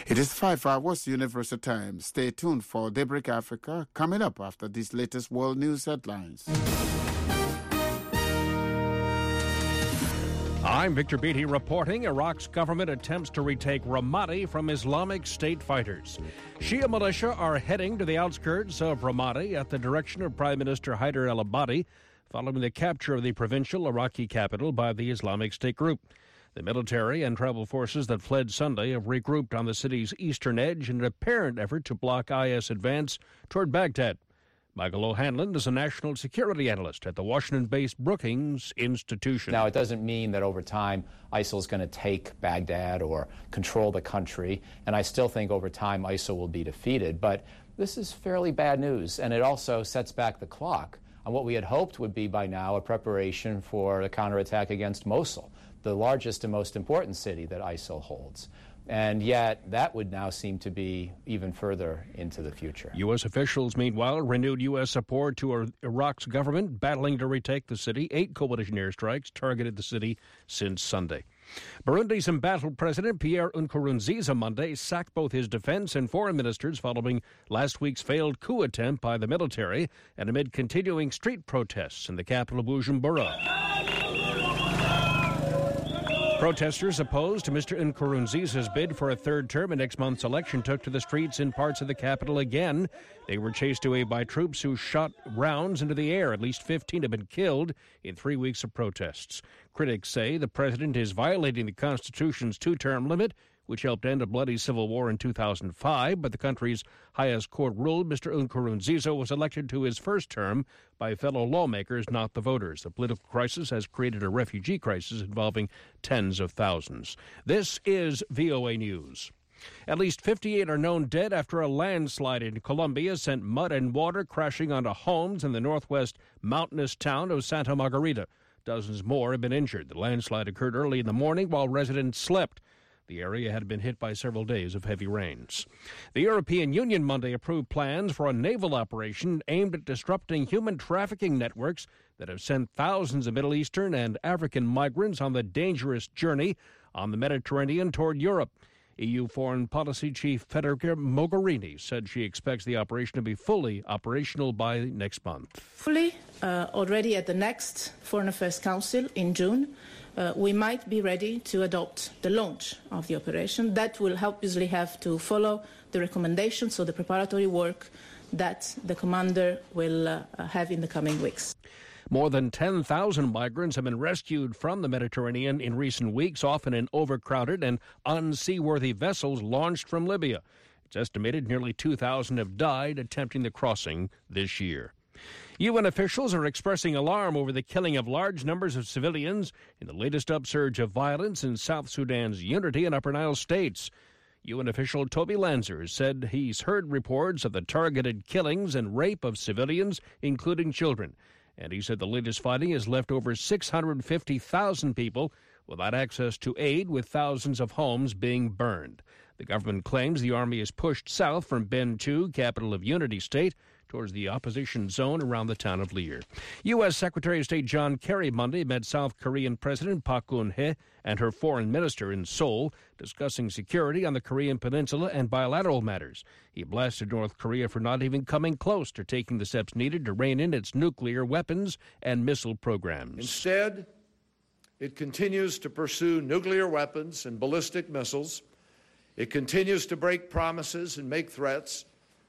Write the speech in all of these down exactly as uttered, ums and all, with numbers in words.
It is five hours Universal Time. Stay tuned for Daybreak Africa coming up after these latest world news headlines. I'm Victor Beatty reporting Iraq's government attempts to retake Ramadi from Islamic State fighters. Shia militia are heading to the outskirts of Ramadi at the direction of Prime Minister Haider al-Abadi following the capture of the provincial Iraqi capital by the Islamic State group. The military and tribal forces that fled Sunday have regrouped on the city's eastern edge in an apparent effort to block I S advance toward Baghdad. Michael O'Hanlon is a national security analyst at the Washington-based Brookings Institution. Now, it doesn't mean that over time ISIL is going to take Baghdad or control the country, and I still think over time ISIL will be defeated. But this is fairly bad news, and it also sets back the clock on what we had hoped would be by now a preparation for the counterattack against Mosul, the largest and most important city that ISIL holds. And yet, that would now seem to be even further into the future. U S officials, meanwhile, renewed U S support to Iraq's government battling to retake the city. Eight coalition airstrikes targeted the city since Sunday. Burundi's embattled president Pierre Nkurunziza Monday sacked both his defense and foreign ministers following last week's failed coup attempt by the military and amid continuing street protests in the capital Bujumbura. Protesters opposed to Mister Nkurunziza's bid for a third term in next month's election took to the streets in parts of the capital again. They were chased away by troops who shot rounds into the air. At least fifteen have been killed in three weeks of protests. Critics say the president is violating the Constitution's two-term limit, which helped end a bloody civil war in two thousand five, but the country's highest court ruled Mister Nkurunziza was elected to his first term by fellow lawmakers, not the voters. The political crisis has created a refugee crisis involving tens of thousands. This is V O A News. At least fifty-eight are known dead after a landslide in Colombia sent mud and water crashing onto homes in the northwest mountainous town of Santa Margarita. Dozens more have been injured. The landslide occurred early in the morning while residents slept. The area had been hit by several days of heavy rains. The European Union Monday approved plans for a naval operation aimed at disrupting human trafficking networks that have sent thousands of Middle Eastern and African migrants on the dangerous journey on the Mediterranean toward Europe. E U Foreign Policy Chief Federica Mogherini said she expects the operation to be fully operational by next month. Fully, uh, already at the next Foreign Affairs Council in June, uh, we might be ready to adopt the launch of the operation. That will obviously have to follow the recommendations, so the preparatory work that the commander will uh, have in the coming weeks. More than ten thousand migrants have been rescued from the Mediterranean in recent weeks, often in overcrowded and unseaworthy vessels launched from Libya. It's estimated nearly two thousand have died attempting the crossing this year. U N officials are expressing alarm over the killing of large numbers of civilians in the latest upsurge of violence in South Sudan's Unity and Upper Nile states. U N official Toby Lanzer said he's heard reports of the targeted killings and rape of civilians, including children. And he said the latest fighting has left over six hundred fifty thousand people without access to aid, with thousands of homes being burned. The government claims the army is pushed south from Bentiu, capital of Unity State, towards the opposition zone around the town of Leer. U S. Secretary of State John Kerry Monday met South Korean President Park Geun-hye and her foreign minister in Seoul, discussing security on the Korean Peninsula and bilateral matters. He blasted North Korea for not even coming close to taking the steps needed to rein in its nuclear weapons and missile programs. Instead, it continues to pursue nuclear weapons and ballistic missiles. It continues to break promises and make threats.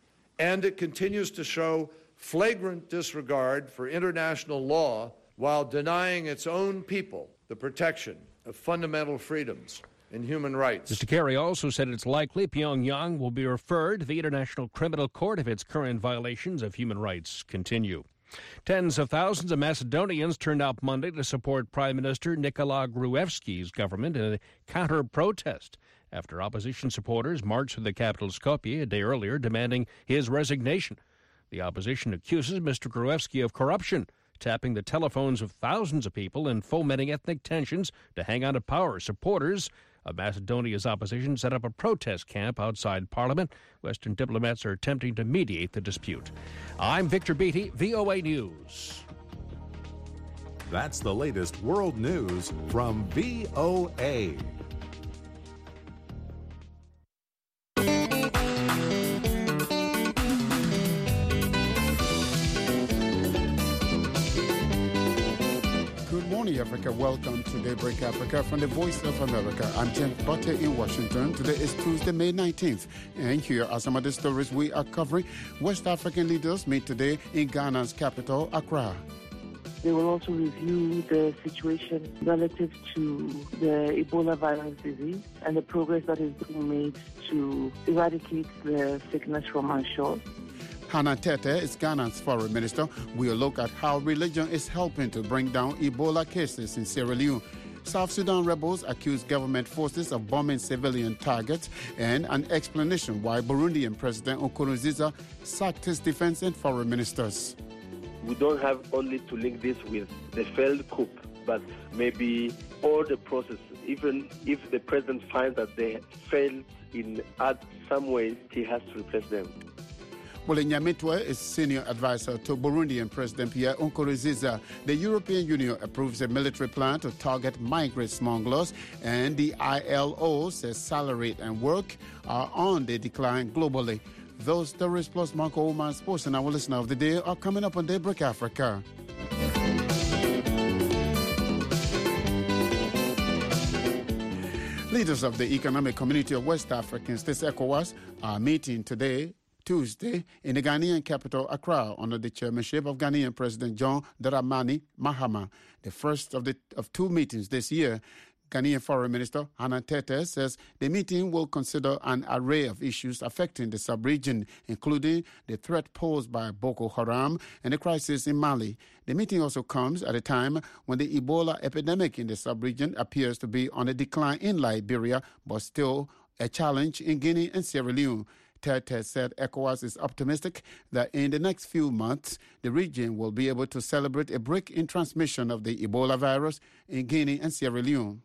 And it continues to show flagrant disregard for international law while denying its own people the protection of fundamental freedoms and human rights. Mister Kerry also said it's likely Pyongyang will be referred to the International Criminal Court if its current violations of human rights continue. Tens of thousands of Macedonians turned out Monday to support Prime Minister Nikola Gruevski's government in a counter-protest after opposition supporters marched through the capital Skopje a day earlier demanding his resignation. The opposition accuses Mister Gruevski of corruption, tapping the telephones of thousands of people and fomenting ethnic tensions to hang on to power. Supporters of Macedonia's opposition set up a protest camp outside Parliament. Western diplomats are attempting to mediate the dispute. I'm Victor Beatty, V O A News. That's the latest world news from V O A. America. Welcome to Daybreak Africa from the Voice of America. I'm James Butter in Washington. Today is Tuesday, May nineteenth. And here are some of the stories we are covering. West African leaders meet today in Ghana's capital, Accra. They will also review the situation relative to the Ebola virus disease and the progress that is being made to eradicate the sickness from our shores. Hannah Tete is Ghana's foreign minister. We'll look at how religion is helping to bring down Ebola cases in Sierra Leone. South Sudan rebels accuse government forces of bombing civilian targets, and an explanation why Burundian President Nkurunziza sacked his defense and foreign ministers. We don't have only to link this with the failed coup, but maybe all the process, even if the president finds that they failed in some ways, he has to replace them. Mole Nyamitwe is senior advisor to Burundian President Pierre Nkurunziza. The European Union approves a military plan to target migrant smugglers, and the I L O says salary and work are on the decline globally. Those stories plus Marco Oman Sports and our listener of the day are coming up on Daybreak Africa. Leaders of the Economic Community of West African States, ECOWAS, are meeting today, Tuesday, in the Ghanaian capital, Accra, under the chairmanship of Ghanaian President John Dramani Mahama. The first of the of two meetings this year. Ghanaian Foreign Minister Hannah Tete says the meeting will consider an array of issues affecting the sub-region, including the threat posed by Boko Haram and the crisis in Mali. The meeting also comes at a time when the Ebola epidemic in the sub-region appears to be on a decline in Liberia, but still a challenge in Guinea and Sierra Leone. Tete said ECOWAS is optimistic that in the next few months, the region will be able to celebrate a break in transmission of the Ebola virus in Guinea and Sierra Leone.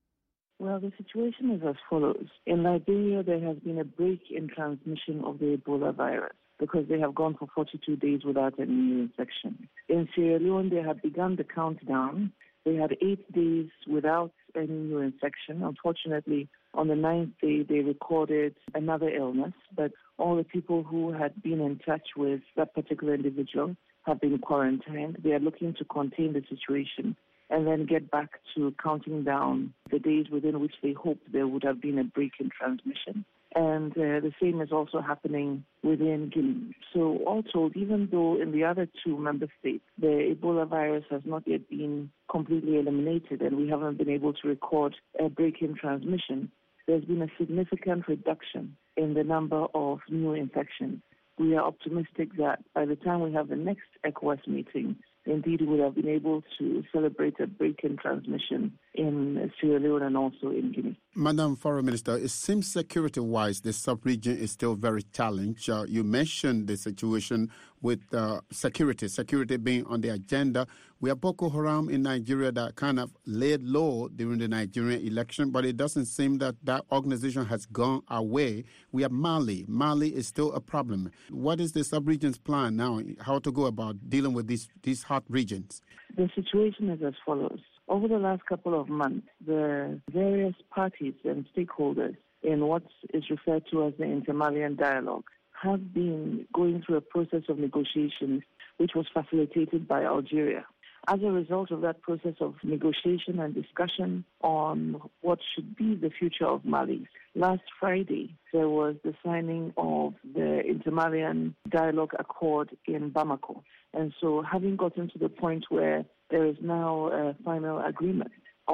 Well, the situation is as follows. In Liberia, there has been a break in transmission of the Ebola virus because they have gone for forty-two days without any new infection. In Sierra Leone, they had begun the countdown. They had eight days without any new infection. Unfortunately, on the ninth day, they recorded another illness, but all the people who had been in touch with that particular individual have been quarantined. They are looking to contain the situation and then get back to counting down the days within which they hoped there would have been a break in transmission. And uh, the same is also happening within Guinea. So all told, even though in the other two member states, the Ebola virus has not yet been completely eliminated and we haven't been able to record a break in transmission, there's been a significant reduction in the number of new infections. We are optimistic that by the time we have the next ECOWAS meeting, indeed, we have been able to celebrate a break in transmission in Sierra Leone and also in Guinea. Madam Foreign Minister, it seems security-wise, the sub-region is still very challenged. Uh, you mentioned the situation with uh, security, security being on the agenda. We have Boko Haram in Nigeria that kind of laid low during the Nigerian election, but it doesn't seem that that organization has gone away. We have Mali. Mali is still a problem. What is the sub-region's plan now, how to go about dealing with these, these hot regions? The situation is as follows. Over the last couple of months, the various parties and stakeholders in what is referred to as the Inter-Malian dialogue have been going through a process of negotiations which was facilitated by Algeria. As a result of that process of negotiation and discussion on what should be the future of Mali, last Friday there was the signing of the Inter-Malian Dialogue Accord in Bamako. And so having gotten to the point where there is now a final agreement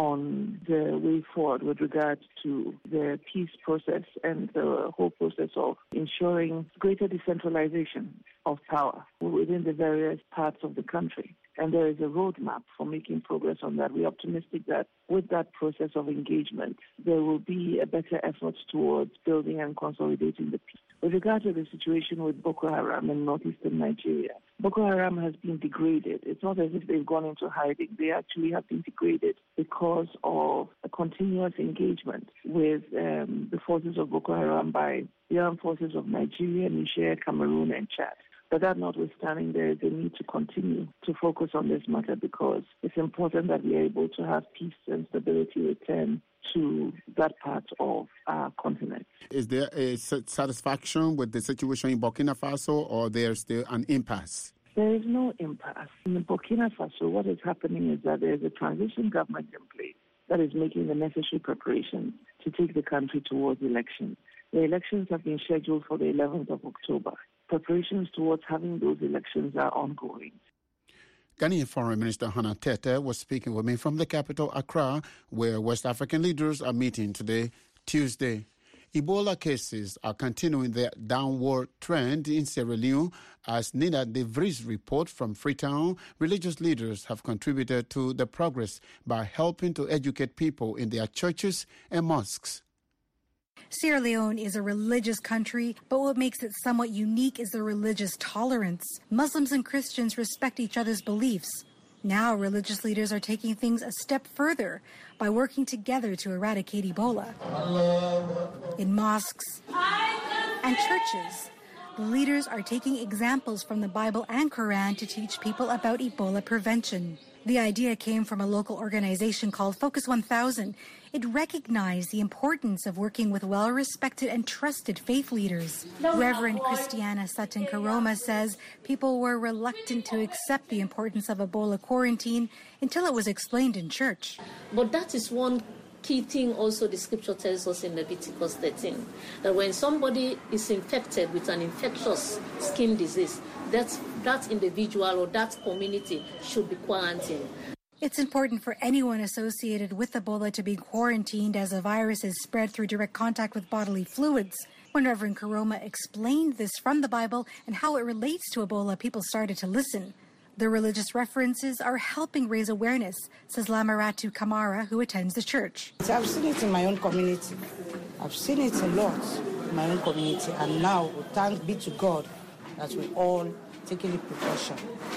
on the way forward with regard to the peace process and the whole process of ensuring greater decentralization of power within the various parts of the country. And there is a roadmap for making progress on that. We're optimistic that with that process of engagement, there will be a better effort towards building and consolidating the peace. With regard to the situation with Boko Haram in northeastern Nigeria, Boko Haram has been degraded. It's not as if they've gone into hiding. They actually have been degraded because of a continuous engagement with um, the forces of Boko Haram by the armed forces of Nigeria, Niger, Cameroon, and Chad. But that notwithstanding, there is a need to continue to focus on this matter because it's important that we are able to have peace and stability return to that part of our continent. Is there a satisfaction with the situation in Burkina Faso, or there's still an impasse? There is no impasse. In Burkina Faso, what is happening is that there is a transition government in place that is making the necessary preparations to take the country towards elections. The elections have been scheduled for the eleventh of October. Preparations towards having those elections are ongoing. Ghanaian Foreign Minister Hannah Tete was speaking with me from the capital, Accra, where West African leaders are meeting today, Tuesday. Ebola cases are continuing their downward trend in Sierra Leone. As Nina De Vries report from Freetown, religious leaders have contributed to the progress by helping to educate people in their churches and mosques. Sierra Leone is a religious country, but what makes it somewhat unique is the religious tolerance. Muslims and Christians respect each other's beliefs. Now, religious leaders are taking things a step further by working together to eradicate Ebola. In mosques and churches, the leaders are taking examples from the Bible and Quran to teach people about Ebola prevention. The idea came from a local organization called Focus one thousand. It recognized the importance of working with well-respected and trusted faith leaders. Reverend Christiana Sutton Karoma says people were reluctant to accept the importance of Ebola quarantine until it was explained in church. But that is one key thing also the scripture tells us in Leviticus thirteen, that when somebody is infected with an infectious skin disease, that's, that individual or that community should be quarantined. It's important for anyone associated with Ebola to be quarantined as the virus is spread through direct contact with bodily fluids. When Reverend Karoma explained this from the Bible and how it relates to Ebola, people started to listen. The religious references are helping raise awareness, says Lamaratu Kamara, who attends the church. I've seen it in my own community. I've seen it a lot in my own community. And now, thanks be to God that we're all taking the precaution.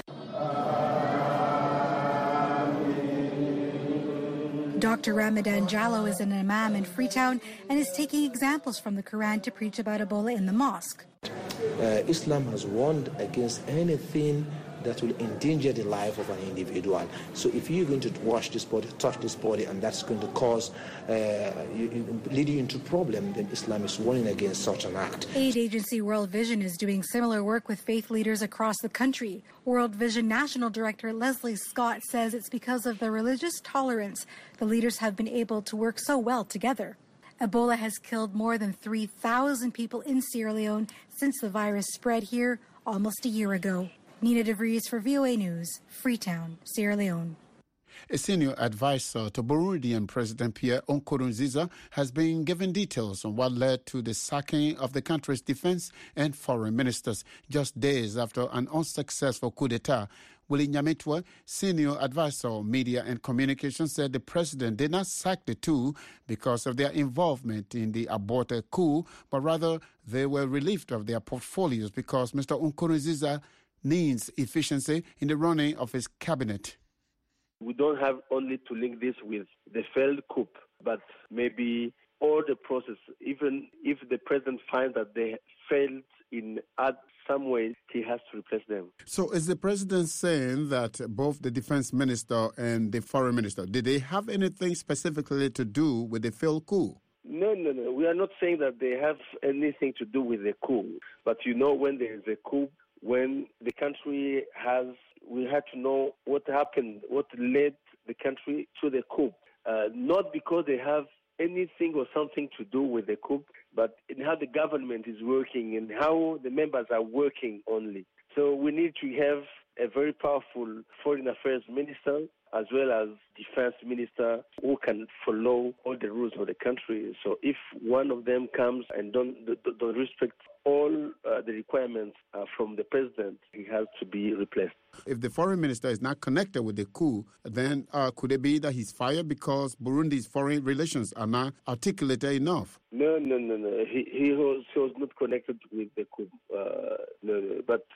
Doctor Ramadan Jallo is an imam in Freetown and is taking examples from the Quran to preach about Ebola in the mosque. Uh, Islam has warned against anything that will endanger the life of an individual. So if you're going to wash this body, touch this body, and that's going to cause, uh, you, lead you into problem, then Islam is warning against such an act. Aid agency World Vision is doing similar work with faith leaders across the country. World Vision National Director Leslie Scott says it's because of the religious tolerance the leaders have been able to work so well together. Ebola has killed more than three thousand people in Sierra Leone since the virus spread here almost a year ago. Nina De Vries for V O A News, Freetown, Sierra Leone. A senior advisor to Burundian President Pierre Nkurunziza has been given details on what led to the sacking of the country's defense and foreign ministers just days after an unsuccessful coup d'etat. Willie Nyamitwe, senior advisor on media and communications, said the president did not sack the two because of their involvement in the aborted coup, but rather they were relieved of their portfolios because Mister Nkurunziza needs efficiency in the running of his cabinet. We don't have only to link this with the failed coup, but maybe all the process, even if the president finds that they failed in some way, he has to replace them. So is the president saying that both the defense minister and the foreign minister, did they have anything specifically to do with the failed coup? No, no, no. We are not saying that they have anything to do with the coup. But you know, when there is a coup, when the country has, we had to know what happened, what led the country to the coup. Uh, not because they have anything or something to do with the coup, but in how the government is working and how the members are working only. So we need to have a very powerful foreign affairs minister as well as defense minister who can follow all the rules of the country. So if one of them comes and don't, don't respect all uh, the requirements uh, from the president, he has to be replaced. If the foreign minister is not connected with the coup, then uh, could it be that he's fired because Burundi's foreign relations are not articulated enough? No, no, no, no. He, he, was, he was not connected with the coup. Uh, no, no. But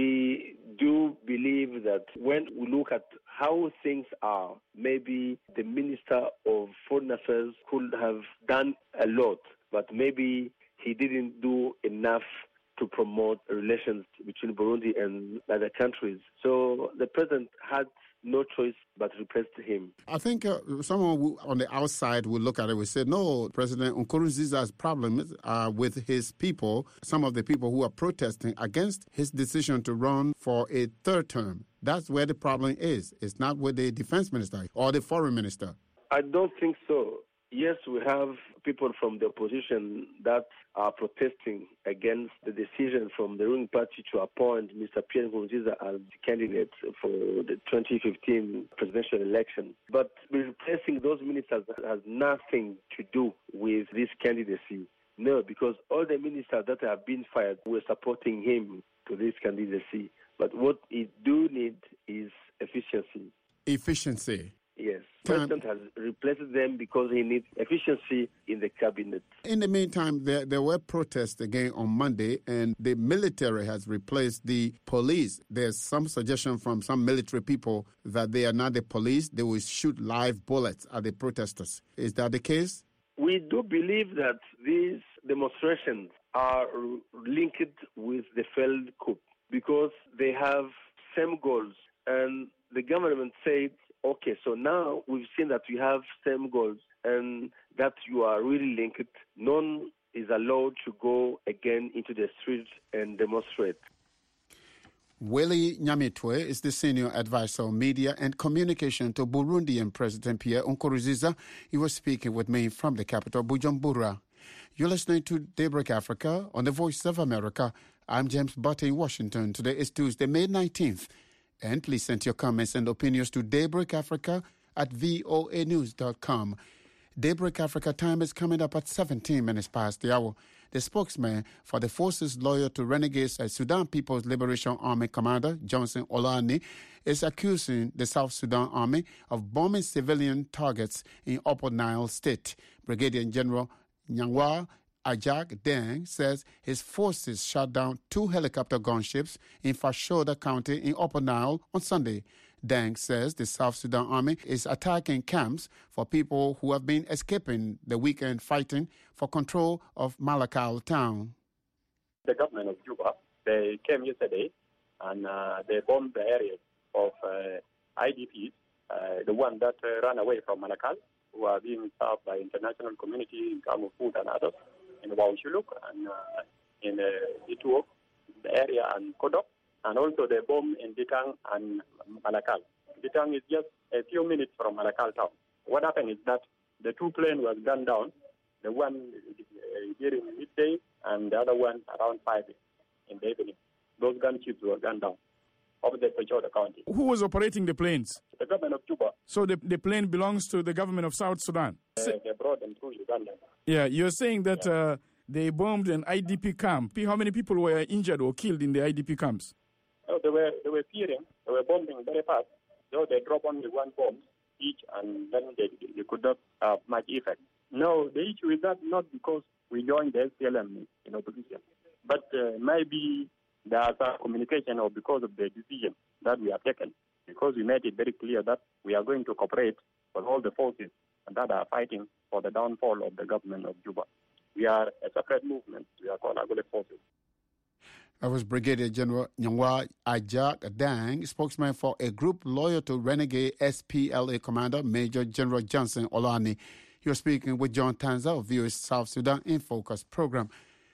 we do believe that when we look at how things are, maybe the Minister of Foreign Affairs could have done a lot, but maybe he didn't do enough to promote relations between Burundi and other countries. So the president had no choice but to replace him. I think uh, someone who, on the outside will look at it and say, no, President Nkurunziza's problems are with his people, some of the people who are protesting against his decision to run for a third term. That's where the problem is. It's not with the defense minister or the foreign minister. I don't think so. Yes, we have people from the opposition that are protesting against the decision from the ruling party to appoint Mister Pierre Nkurunziza as the candidate for the twenty fifteen presidential election. But replacing those ministers has nothing to do with this candidacy. No, because all the ministers that have been fired were supporting him to this candidacy. But what he do need is efficiency. Efficiency. Yes. The president has replaced them because he needs efficiency in the cabinet. In the meantime, there, there were protests again on Monday, and the military has replaced the police. There's some suggestion from some military people that they are not the police. They will shoot live bullets at the protesters. Is that the case? We do believe that these demonstrations are linked with the failed coup because they have same goals. And the government said, okay, so now we've seen that we have same goals and that you are really linked. None is allowed to go again into the streets and demonstrate. Willie Nyamitwe is the senior advisor on media and communication to Burundian President Pierre Nkurunziza. He was speaking with me from the capital, Bujumbura. You're listening to Daybreak Africa on the Voice of America. I'm James Butte in Washington. Today is Tuesday, May nineteenth. And please send your comments and opinions to Daybreak Africa at voa news dot com. Daybreak Africa time is coming up at seventeen minutes past the hour. The spokesman for the forces loyal to renegades uh, Sudan People's Liberation Army commander Johnson Olani is accusing the South Sudan Army of bombing civilian targets in Upper Nile State. Brigadier General Nyangwa Ajak Deng says his forces shot down two helicopter gunships in Fashoda County in Upper Nile on Sunday. Deng says the South Sudan Army is attacking camps for people who have been escaping the weekend fighting for control of Malakal town. The government of Juba, they came yesterday and uh, they bombed the areas of uh, I D Ps, uh, the one that uh, ran away from Malakal, who are being served by international community in terms of food and others, in Waushuluk and uh, in uh, Ituo, the area and Kodok, and also the bomb in Ditang and Malakal. Ditang is just a few minutes from Malakal town. What happened is that the two planes were gunned down, the one uh, during midday and the other one around five in the evening. Those gunships were gunned down over the Fashoda County. Who was operating the planes? The government of Juba. So the, the plane belongs to the government of South Sudan? Uh, they brought them through Uganda. Yeah, you're saying that yeah. uh, they bombed an I D P camp. How many people were injured or killed in the I D P camps? Oh, they were they were fearing, they were bombing very fast. So they dropped only one bomb each, and then they, they could not have much effect. No, the issue is that not because we joined the S P L M in opposition, but uh, maybe there's a communication or because of the decision that we have taken, because we made it very clear that we are going to cooperate with all the forces that are fighting for the downfall of the government of Juba. We are a separate movement. We are called Agule Forces. That was Brigadier General Nyangwa Ajak Dang, spokesman for a group loyal to renegade S P L A commander Major General Johnson Olani. You're speaking with John Tanza of V O A's South Sudan in Focus program.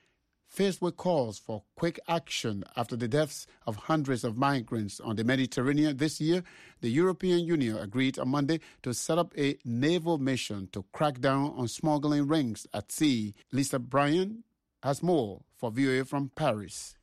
Faced with calls for quick action after the deaths of hundreds of migrants on the Mediterranean this year, the European Union agreed on Monday to set up a naval mission to crack down on smuggling rings at sea. Lisa Bryan has more for V O A from Paris.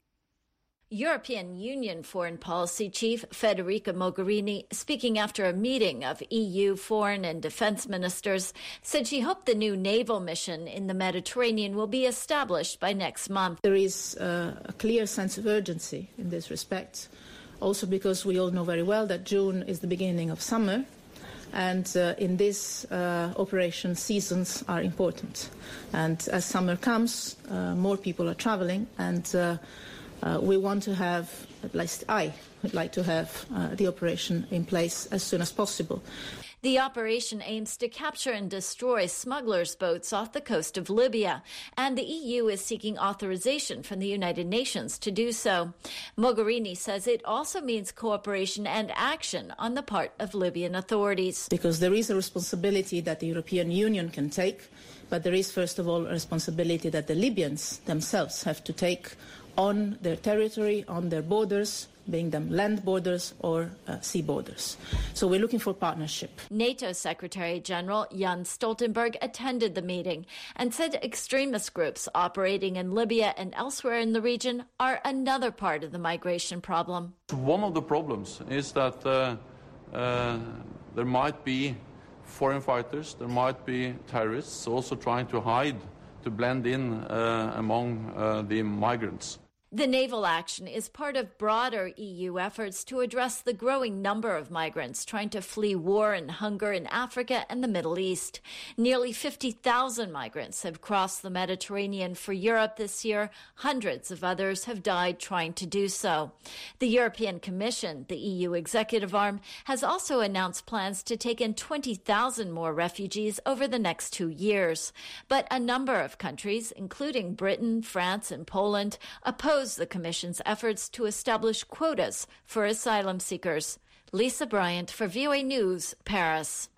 European Union Foreign Policy Chief Federica Mogherini, speaking after a meeting of E U foreign and defense ministers, said she hoped the new naval mission in the Mediterranean will be established by next month. There is uh, a clear sense of urgency in this respect, also because we all know very well that June is the beginning of summer, and uh, in this uh, operation seasons are important. And as summer comes, uh, more people are traveling, and uh, Uh, we want to have, at least I would like to have, uh, the operation in place as soon as possible. The operation aims to capture and destroy smugglers' boats off the coast of Libya, and the E U is seeking authorization from the United Nations to do so. Mogherini says it also means cooperation and action on the part of Libyan authorities. Because there is a responsibility that the European Union can take, but there is, first of all, a responsibility that the Libyans themselves have to take on their territory, on their borders, being them land borders or uh, sea borders. So we're looking for partnership. NATO Secretary General Jens Stoltenberg attended the meeting and said extremist groups operating in Libya and elsewhere in the region are another part of the migration problem. One of the problems is that uh, uh, there might be foreign fighters, there might be terrorists also trying to hide, to blend in uh, among uh, the migrants. The naval action is part of broader E U efforts to address the growing number of migrants trying to flee war and hunger in Africa and the Middle East. Nearly fifty thousand migrants have crossed the Mediterranean for Europe this year. Hundreds of others have died trying to do so. The European Commission, the E U executive arm, has also announced plans to take in twenty thousand more refugees over the next two years. But a number of countries, including Britain, France, and Poland, oppose the Commission's efforts to establish quotas for asylum seekers. Lisa Bryant for V O A News, Paris.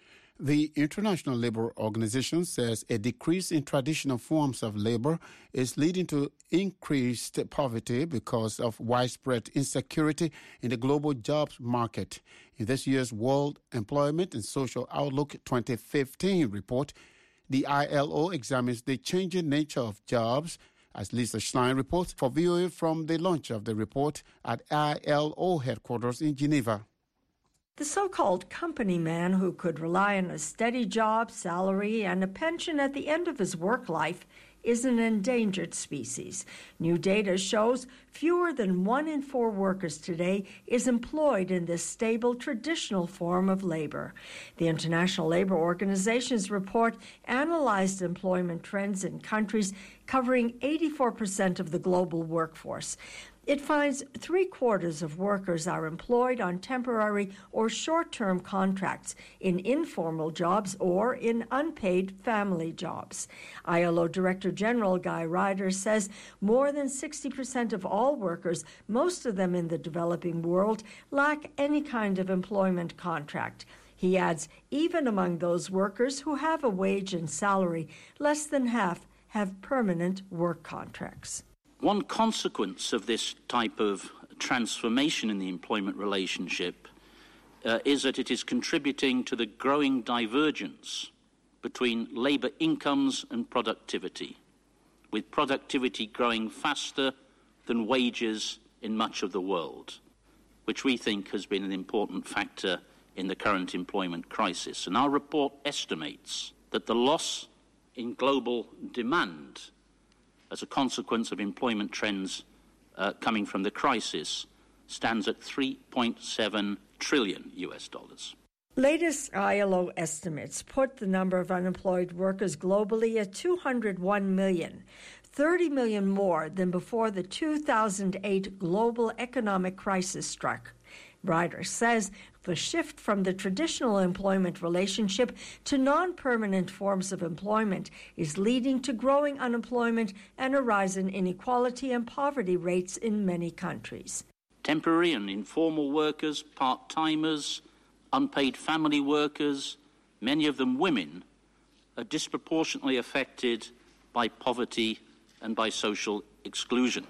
The International Labour Organization says a decrease in traditional forms of labour is leading to increased poverty because of widespread insecurity in the global jobs market. In this year's World Employment and Social Outlook twenty fifteen report, the I L O examines the changing nature of jobs, as Lisa Schlein reports for V O A from the launch of the report at I L O headquarters in Geneva. The so-called company man who could rely on a steady job, salary, and a pension at the end of his work life is an endangered species. New data shows fewer than one in four workers today is employed in this stable, traditional form of labor. The International Labour Organization's report analyzed employment trends in countries covering eighty-four percent of the global workforce. It finds three-quarters of workers are employed on temporary or short-term contracts in informal jobs or in unpaid family jobs. I L O Director General Guy Ryder says more than sixty percent of all workers, most of them in the developing world, lack any kind of employment contract. He adds, even among those workers who have a wage and salary, less than half have permanent work contracts. One consequence of this type of transformation in the employment relationship uh, is that it is contributing to the growing divergence between labour incomes and productivity, with productivity growing faster than wages in much of the world, which we think has been an important factor in the current employment crisis. And our report estimates that the loss in global demand as a consequence of employment trends uh, coming from the crisis stands at three point seven trillion U S dollars. Latest I L O estimates put the number of unemployed workers globally at two hundred one million, thirty million more than before the two thousand eight global economic crisis struck. Ryder says the shift from the traditional employment relationship to non-permanent forms of employment is leading to growing unemployment and a rise in inequality and poverty rates in many countries. Temporary and informal workers, part-timers, unpaid family workers, many of them women, are disproportionately affected by poverty and by social exclusion.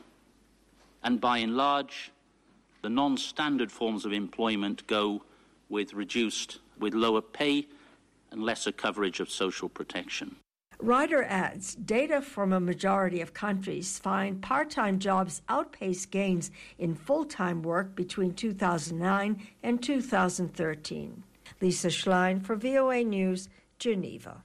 And by and large, the non-standard forms of employment go with reduced, with lower pay and lesser coverage of social protection. Ryder adds, data from a majority of countries find part-time jobs outpace gains in full-time work between two thousand nine and two thousand thirteen. Lisa Schlein for V O A News, Geneva.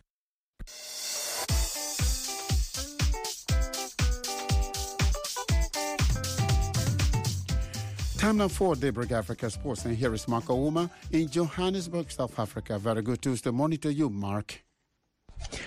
Time now for Daybreak Africa Sports, and here is Mark Ouma in Johannesburg, South Africa. Very good Tuesday morning to you, Mark.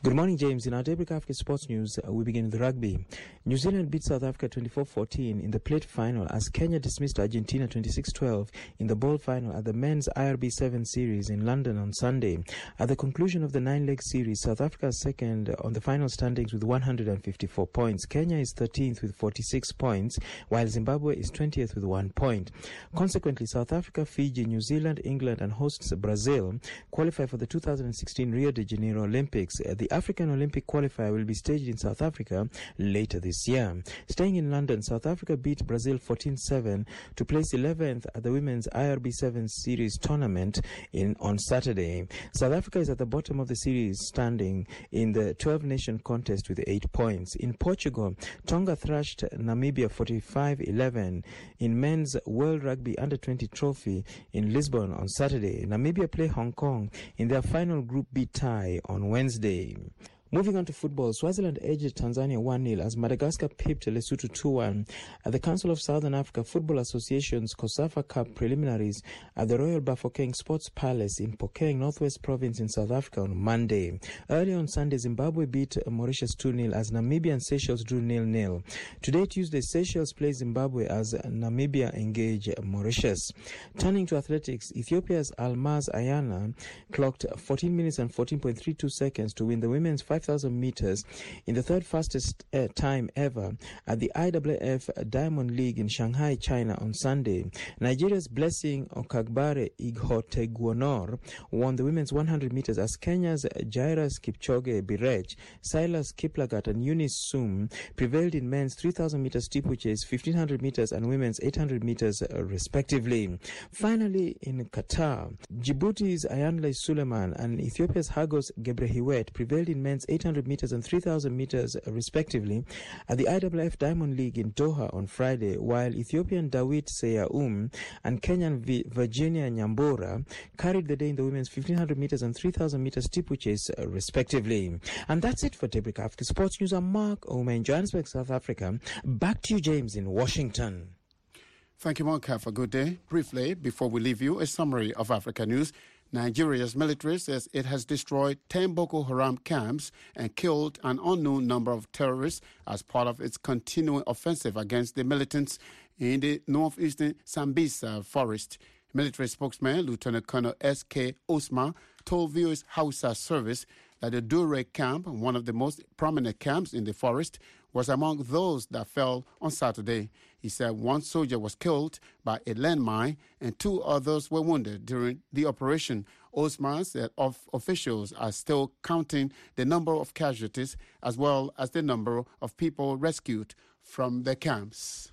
Good morning, James. In our Daybreak Africa Sports News, uh, we begin with rugby. New Zealand beat South Africa twenty-four fourteen in the plate final as Kenya dismissed Argentina twenty-six twelve in the ball final at the men's I R B seven series in London on Sunday. At the conclusion of the nine-leg series, South Africa is second on the final standings with one hundred fifty-four points. Kenya is thirteenth with forty-six points, while Zimbabwe is twentieth with one point. Consequently, South Africa, Fiji, New Zealand, England, and hosts Brazil qualify for the two thousand sixteen Rio de Janeiro Olympics. Uh, the African Olympic qualifier will be staged in South Africa later this year. Staying in London, South Africa beat Brazil fourteen seven to place eleventh at the women's I R B seven series tournament in on Saturday. South Africa is at the bottom of the series standing in the twelve-nation contest with eight points. In Portugal, Tonga thrashed Namibia forty-five eleven in men's World Rugby under twenty trophy in Lisbon on Saturday. Namibia play Hong Kong in their final Group B tie on Wednesday. Moving on to football, Swaziland edged Tanzania one nil as Madagascar pipped Lesotho two one at the Council of Southern Africa Football Association's COSAFA Cup preliminaries at the Royal Bafokeng Sports Palace in Phokeng, Northwest Province in South Africa on Monday. Early on Sunday, Zimbabwe beat Mauritius two nil as Namibia and Seychelles drew nil nil. Today, Tuesday, Seychelles play Zimbabwe as Namibia engage Mauritius. Turning to athletics, Ethiopia's Almaz Ayana clocked fourteen minutes and fourteen point three two seconds to win the women's five thousand meters in the third fastest uh, time ever at the I W F Diamond League in Shanghai, China on Sunday. Nigeria's Blessing Okagbare Ighoteguonor won the women's one hundred meters as Kenya's Jairus Kipchoge Birech, Silas Kiplagat and Eunice Sum prevailed in men's three thousand meters steeplechase, fifteen hundred meters and women's eight hundred meters uh, respectively. Finally, in Qatar, Djibouti's Ayanle Suleiman and Ethiopia's Hagos Gebrehiwet prevailed in men's eight hundred meters and three thousand meters respectively at the I W F Diamond League in Doha on Friday, while Ethiopian Dawit Seyaum and Kenyan v- Virginia Nyambura carried the day in the women's fifteen hundred meters and three thousand meters steeplechase respectively. And that's it for Daybreak Africa Sports News. I'm Mark Omer in Johannesburg, South Africa. Back to you, James, in Washington. Thank you, Mark. Have a good day. Briefly, before we leave you, a summary of Africa news. Nigeria's military says it has destroyed ten Boko Haram camps and killed an unknown number of terrorists as part of its continuing offensive against the militants in the northeastern Sambisa forest. Military spokesman Lieutenant Colonel S K Osman told V O A's Hausa service that the Dure camp, one of the most prominent camps in the forest, was among those that fell on Saturday. He said one soldier was killed by a landmine and two others were wounded during the operation. Osman said of officials are still counting the number of casualties as well as the number of people rescued from the camps.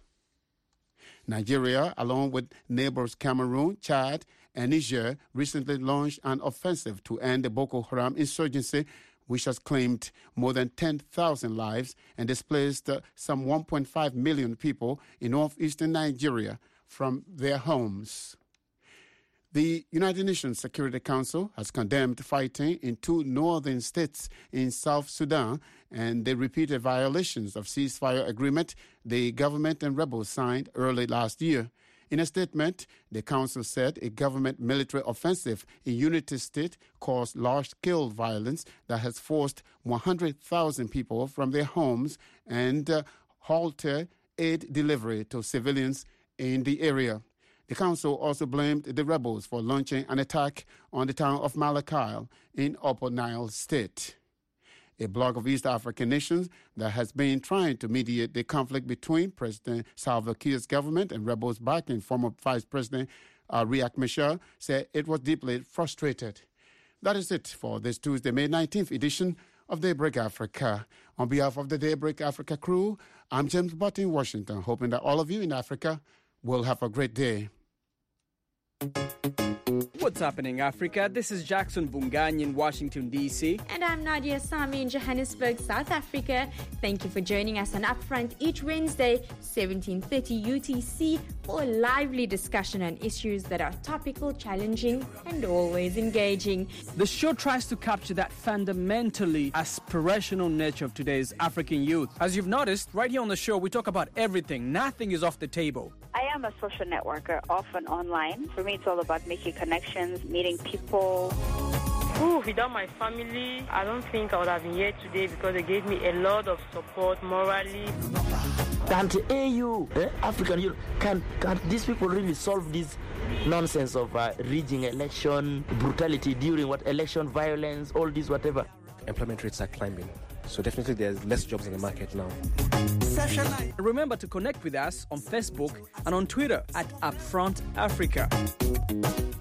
Nigeria, along with neighbors Cameroon, Chad, and Niger, recently launched an offensive to end the Boko Haram insurgency, which has claimed more than ten thousand lives and displaced uh, some one point five million people in northeastern Nigeria from their homes. The United Nations Security Council has condemned fighting in two northern states in South Sudan and the repeated violations of ceasefire agreement the government and rebels signed early last year. In a statement, the council said a government military offensive in Unity State caused large-scale violence that has forced one hundred thousand people from their homes and uh, halted aid delivery to civilians in the area. The council also blamed the rebels for launching an attack on the town of Malakal in Upper Nile State. A bloc of East African nations that has been trying to mediate the conflict between President Salva Kiir's government and rebels backing former Vice President uh, Riek Machar said it was deeply frustrated. That is it for this Tuesday, May nineteenth edition of Daybreak Africa. On behalf of the Daybreak Africa crew, I'm James Butt in Washington, hoping that all of you in Africa will have a great day. What's happening, Africa? This is Jackson Bungany in Washington, D C. And I'm Nadia Sami in Johannesburg, South Africa. Thank you for joining us on Upfront each Wednesday, seventeen thirty U T C, for a lively discussion on issues that are topical, challenging, and always engaging. The show tries to capture that fundamentally aspirational nature of today's African youth. As you've noticed, right here on the show, we talk about everything. Nothing is off the table. I am a social networker, often online. For me, it's all about making connections, meeting people. Ooh, without my family, I don't think I would have been here today because they gave me a lot of support morally. Can't A U, eh, African Union, can can't these people really solve this nonsense of uh, rigging election, brutality during what election, violence, all this, whatever? Employment rates are climbing, so definitely there's less jobs in the market now. Remember to connect with us on Facebook and on Twitter at Upfront Africa.